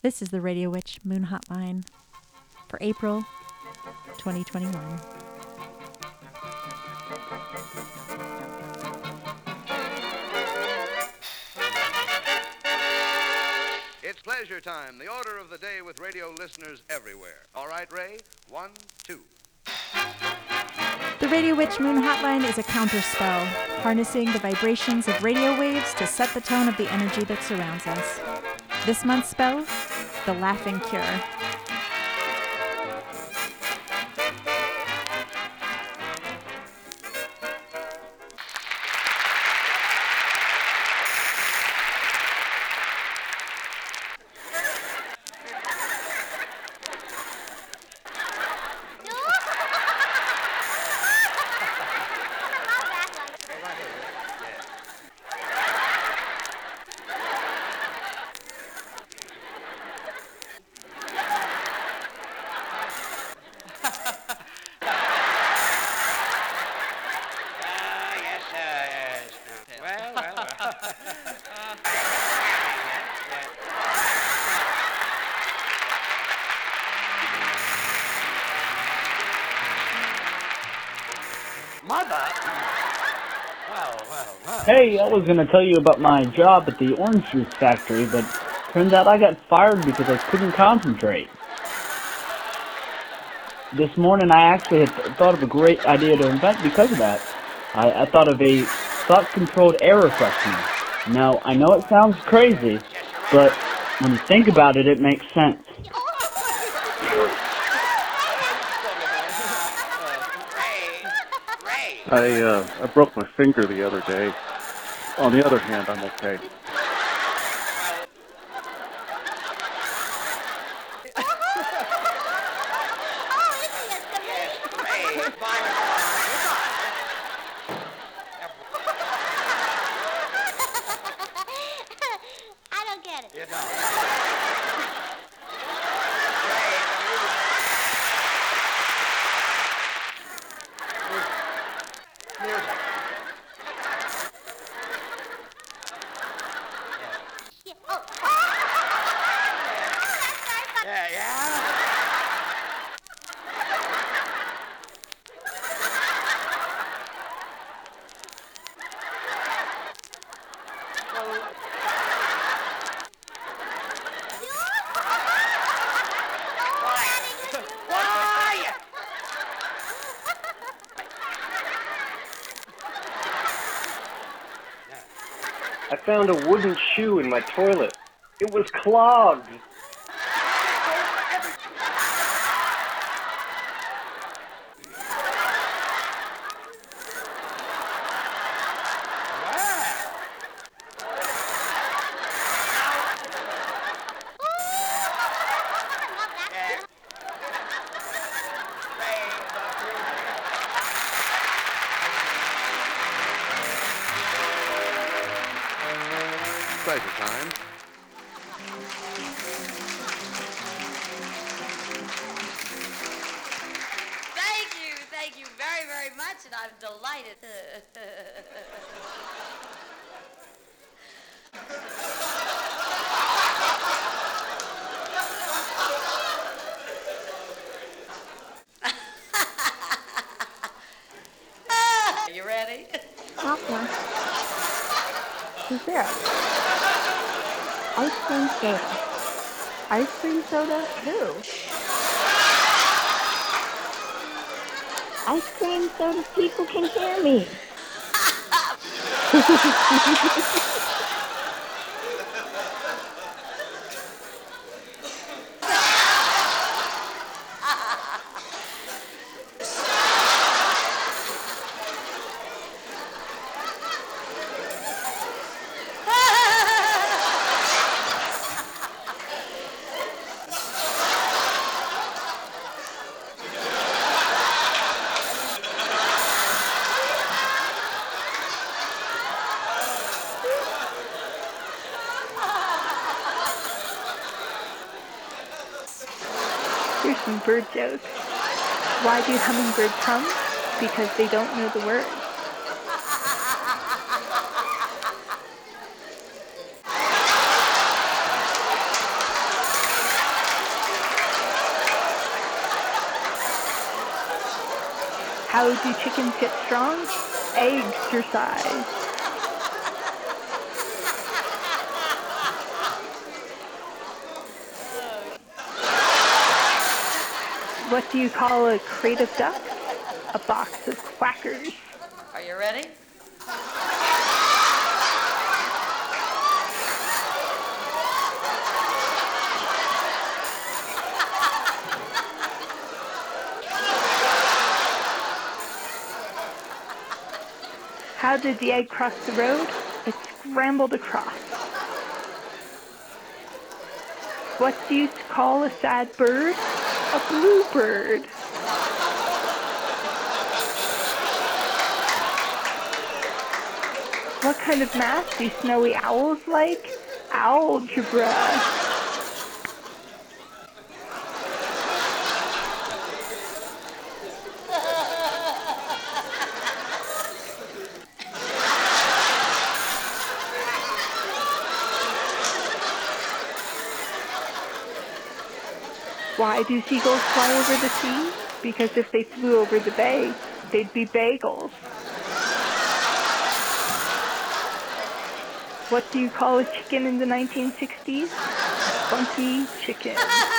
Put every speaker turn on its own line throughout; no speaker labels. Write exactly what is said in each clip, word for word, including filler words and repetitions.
This is the Radio Witch Moon Hotline for April twenty twenty-one.
It's pleasure time, the order of the day with radio listeners everywhere. All right, Ray? One, two.
The Radio Witch Moon Hotline is a counterspell, harnessing the vibrations of radio waves to set the tone of the energy that surrounds us. This month's spell, The Laughing Cure.
Hey, I was going to tell you about my job at the orange juice factory, but turns out I got fired because I couldn't concentrate. This morning I actually had th- thought of a great idea to invent because of that. I, I thought of a thought-controlled air refreshener. Now, I know it sounds crazy, but when you think about it, it makes sense.
I, uh, I broke my finger the other day. On the other hand, I'm okay.
I don't get it. You don't.
I found a wooden shoe in my toilet. It was clogged.
Pleasure time.
Thank you, thank you very, very much, and I'm delighted. Are you ready?
Popcorn. Who's there? Ice cream soda. Ice cream soda? Who? Ice cream soda people can hear me. Here's some bird jokes. Why do hummingbirds hum? Because they don't know the word. How do chickens get strong? Exercise. What do you call a crate of ducks? A box of quackers.
Are you ready?
How did the egg cross the road? It scrambled across. What do you call a sad bird? A bluebird. What kind of math do snowy owls like? Algebra. Why do seagulls fly over the sea? Because if they flew over the bay, they'd be bagels. What do you call a chicken in the nineteen sixties? Funky chicken.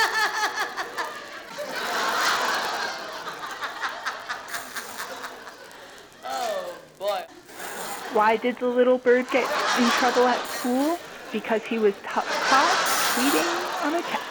Oh, boy.
Why did the little bird get in trouble at school? Because he was t- caught cheating on a test.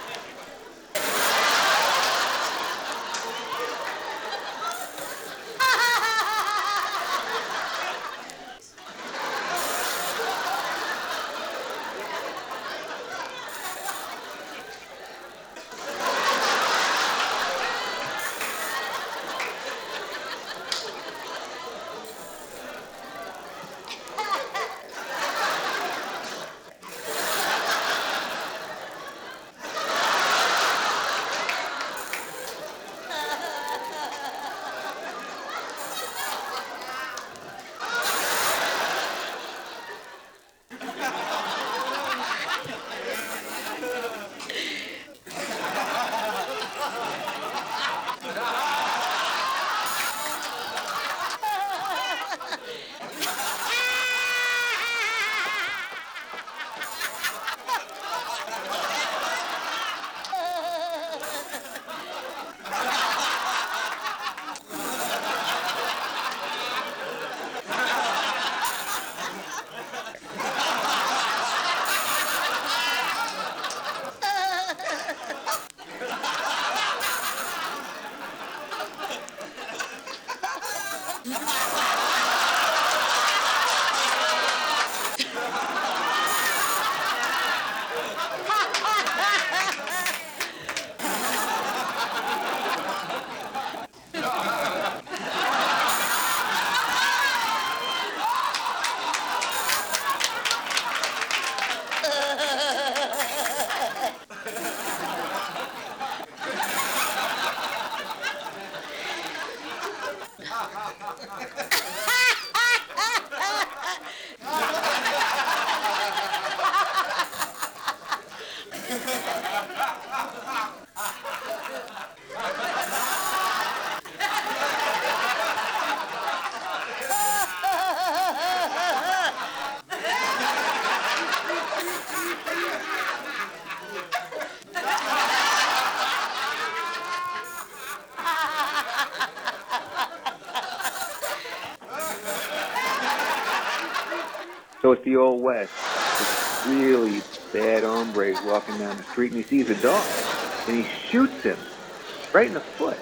So it's the Old West. This really bad hombre is walking down the street and he sees a dog. And he shoots him right in the foot.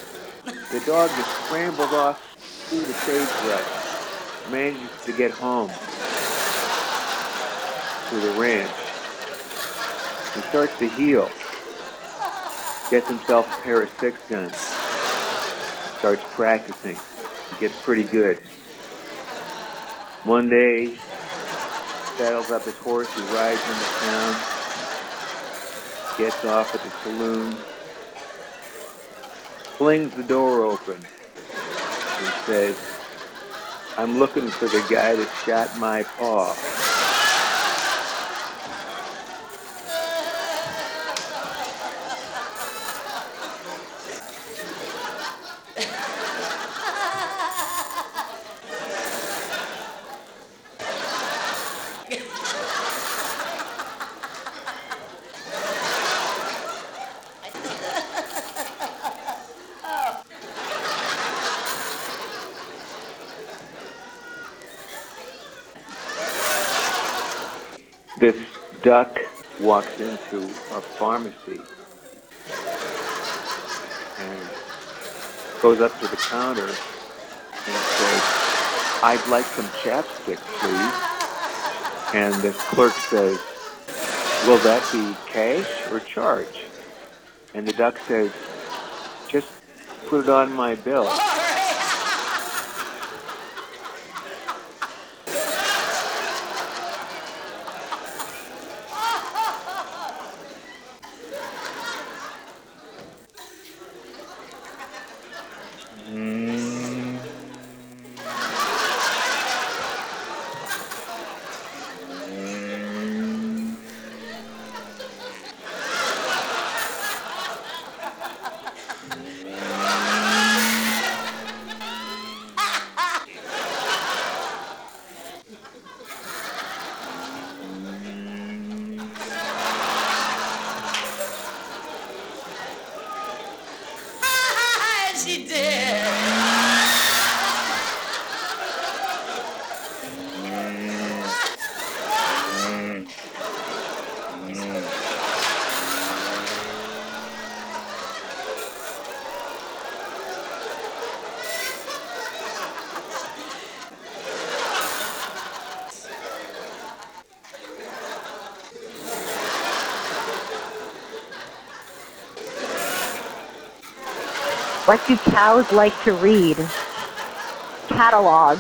The dog just scrambles off through the sagebrush, manages to get home to the ranch. He starts to heal. Gets himself a pair of six guns. Starts practicing. He gets pretty good. One day, saddles up his horse, he rides into town, gets off at the saloon, flings the door open, and says, "I'm looking for the guy that shot my paw." this duck walks into a pharmacy and goes up to the counter and says, "I'd like some chapstick, please." And the clerk says, "Will that be cash or charge?" And the duck says, "Just put it on my bill."
She did.
What do cows like to read? Catalogs.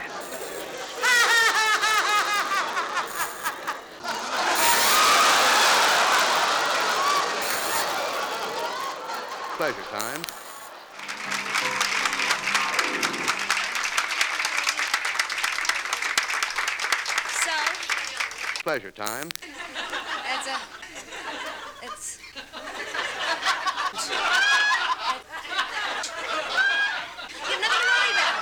Pleasure time.
So,
Pleasure time.
it's a, it's, you're nothing to worry about.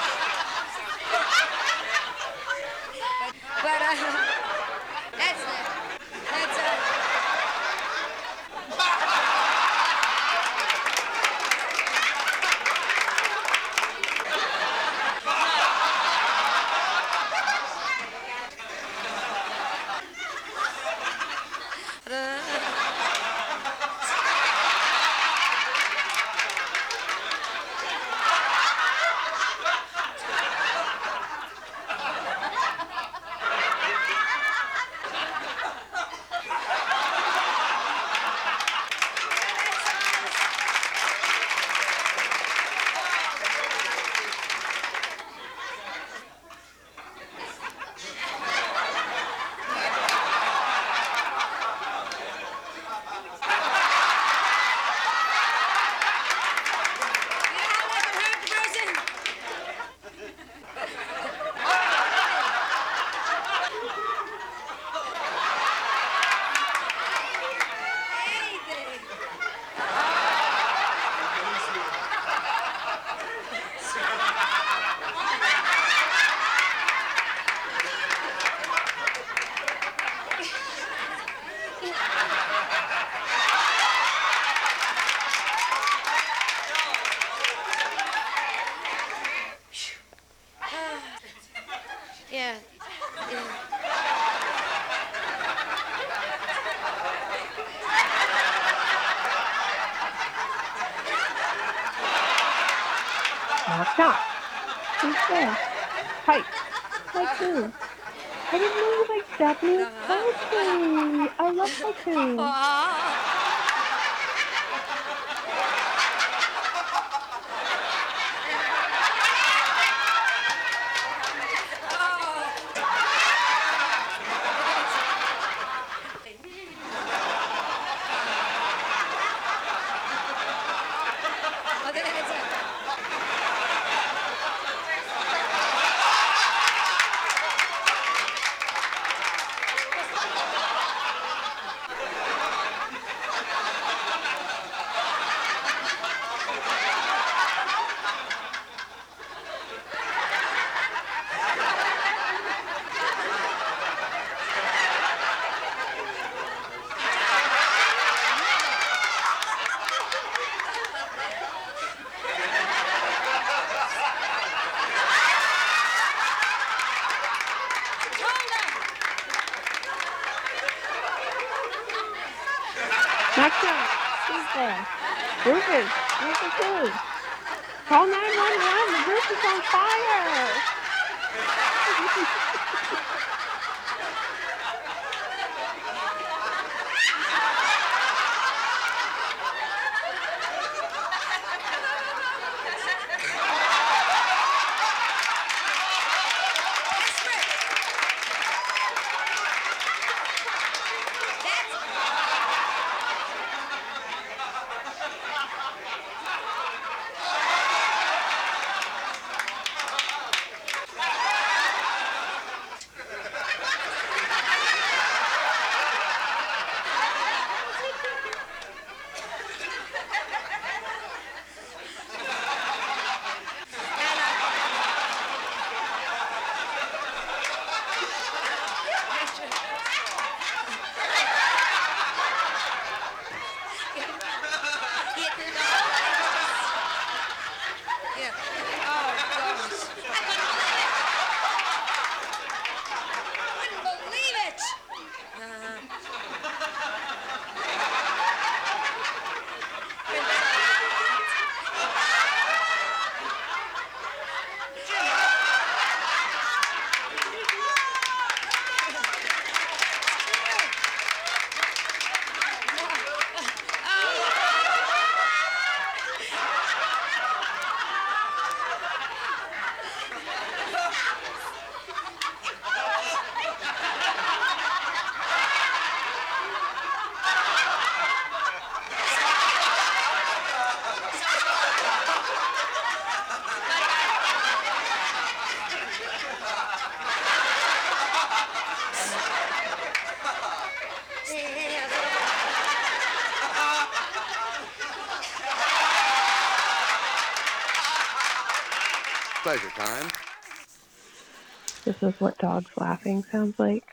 But, but uh, that's a, that's a, yeah, yeah.
Knock, knock. Who's there? Hi. Hi, Sue. I didn't know you liked Japanese poetry. I love haiku. Maxim, who's there? Rufus, Rufus who? Call nine one one, the roof is on fire!
Pleasure time.
This is what dogs laughing sounds like.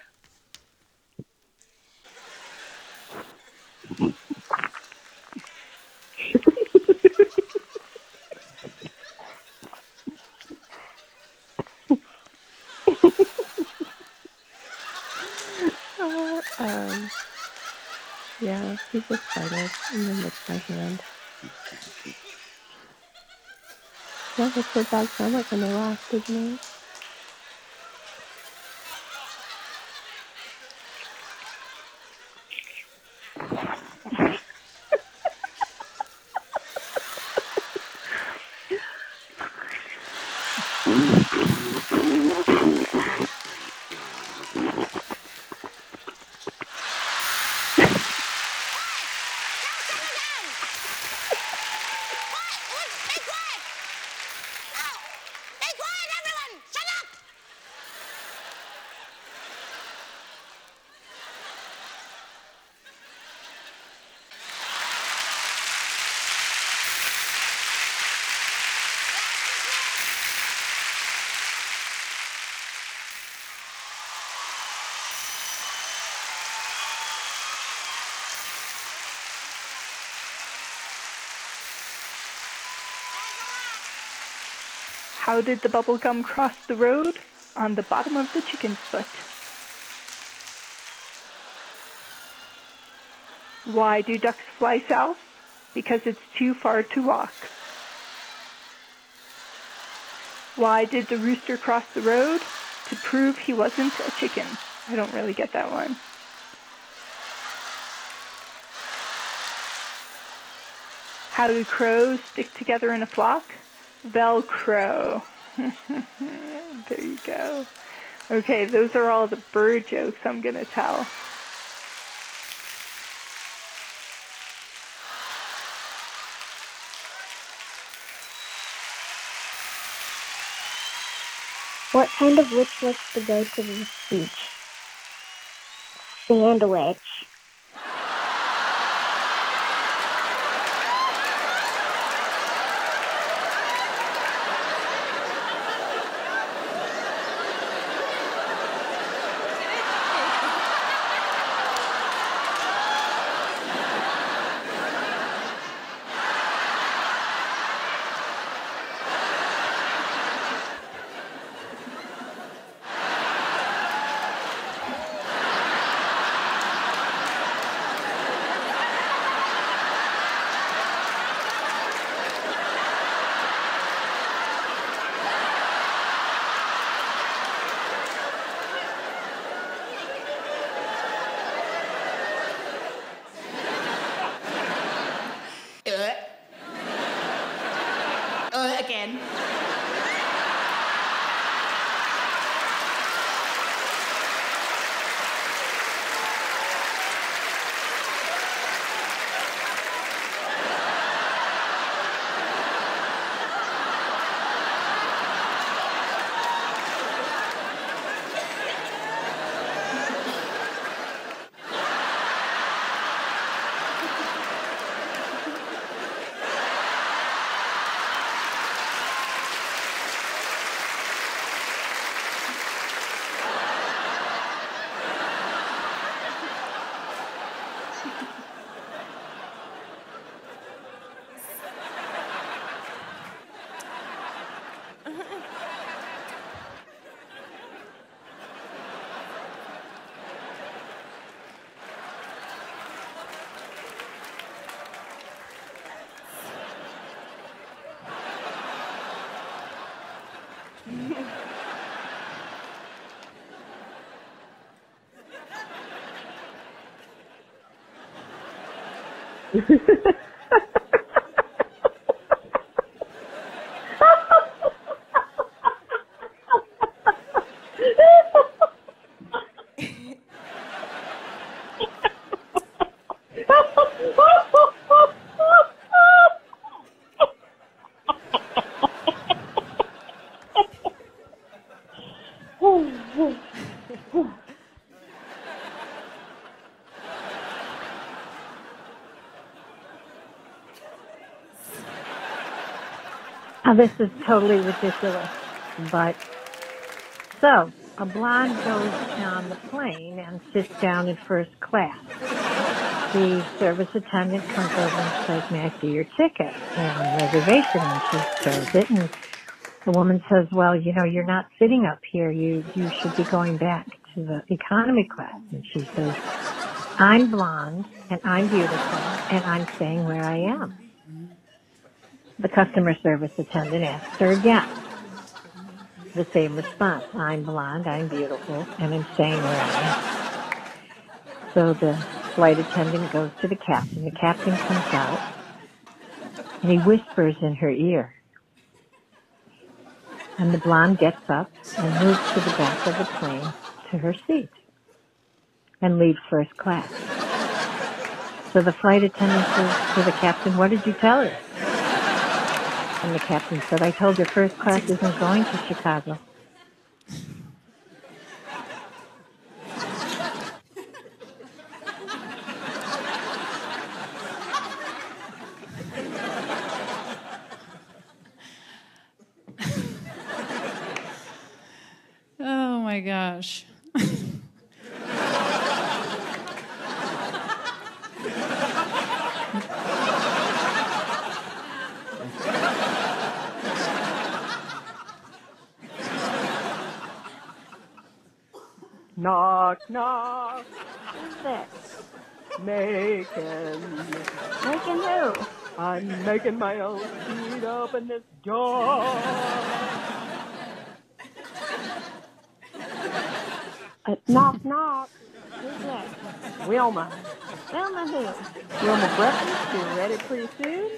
uh, um, yeah, he's excited, and then licks my hand. Yeah, that's what dogs sound like when they laugh, isn't it?
How did the bubble gum cross the road? On the bottom of the chicken's foot. Why do ducks fly south? Because it's too far to walk. Why did the rooster cross the road? To prove he wasn't a chicken. I don't really get that one. How do crows stick together in a flock? Velcro. There you go. Okay, those are all the bird jokes I'm going to tell.
What kind of witch likes to go to the beach? Sandwich.
Now, this is totally ridiculous, but so a blonde goes on the plane and sits down in first class. The service attendant comes over and says, "May I see your ticket and reservation?" And she shows it, and the woman says, "Well, you know, you're not sitting up here. You you should be going back to the economy class." And she says, "I'm blonde, and I'm beautiful, and I'm staying where I am." The customer service attendant asks her again. The same response. "I'm blonde, I'm beautiful, and I'm staying where I am." So the flight attendant goes to the captain. The captain comes out, and he whispers in her ear. And the blonde gets up and moves to the back of the plane to her seat and leaves first class. So the flight attendant says to the captain, "What did you tell her?" And the captain said, "I told her first class isn't going to Chicago."
Oh my gosh.
Knock, knock.
Who's that?
Making.
Making who?
I'm making my own feet open this door.
Uh, knock, knock. Who's that?
Wilma.
Wilma who?
Wilma breakfast. You ready pretty soon?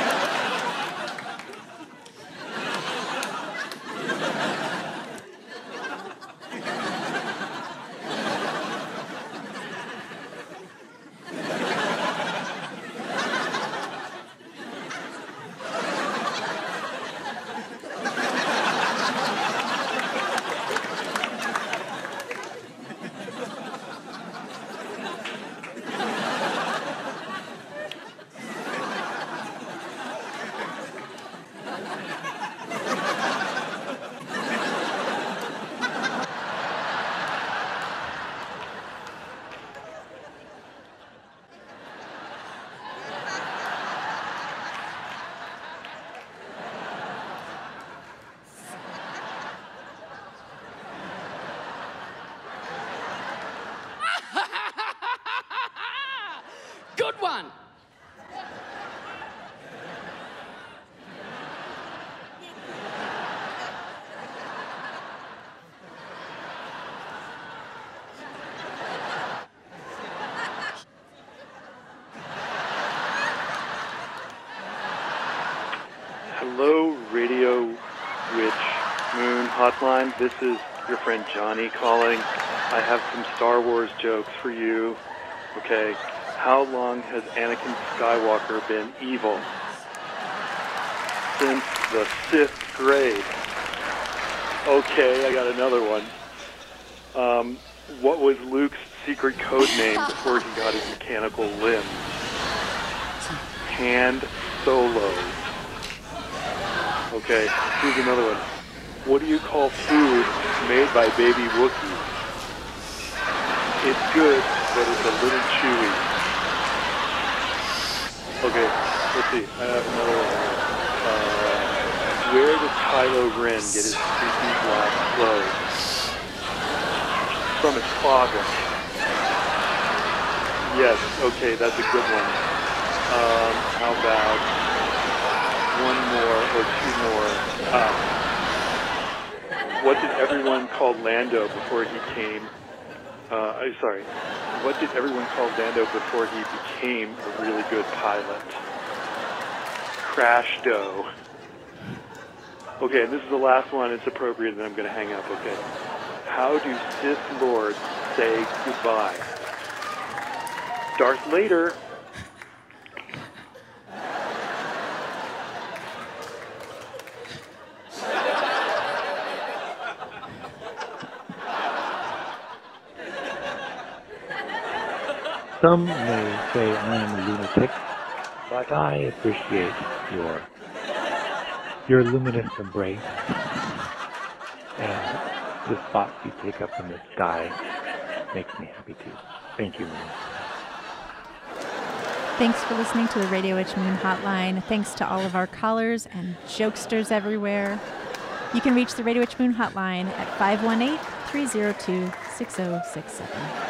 Good one.
Hello, Radio Witch Moon Hotline. This is your friend Johnny calling. I have some Star Wars jokes for you. Okay, how long has Anakin Skywalker been evil? Since the fifth grade. Okay, I got another one. Um, what was Luke's secret code name before he got his mechanical limb? Han Solo. Okay, here's another one. What do you call food made by baby Wookiees? It's good, but it's a little chewy. Okay, let's see. I have another one. Uh, where does Kylo Ren get his creepy black clothes? From his closet. Yes, okay, that's a good one. Um, how about one more or two more? Uh, what did everyone call Lando before he came? Uh, I'm sorry. what did everyone call Zando before he became a really good pilot? Crash dough. Okay, and this is the last one. It's appropriate, and then I'm going to hang up, okay? How do Sith Lords say goodbye? Darth Vader.
Some may say I am a lunatic, but I appreciate your your luminous embrace and the spots you take up in the sky makes me happy too. Thank you, Moon.
Thanks for listening to the Radio Witch Moon Hotline. Thanks to all of our callers and jokesters everywhere. You can reach the Radio Witch Moon Hotline at five one eight, three zero two, six zero six seven.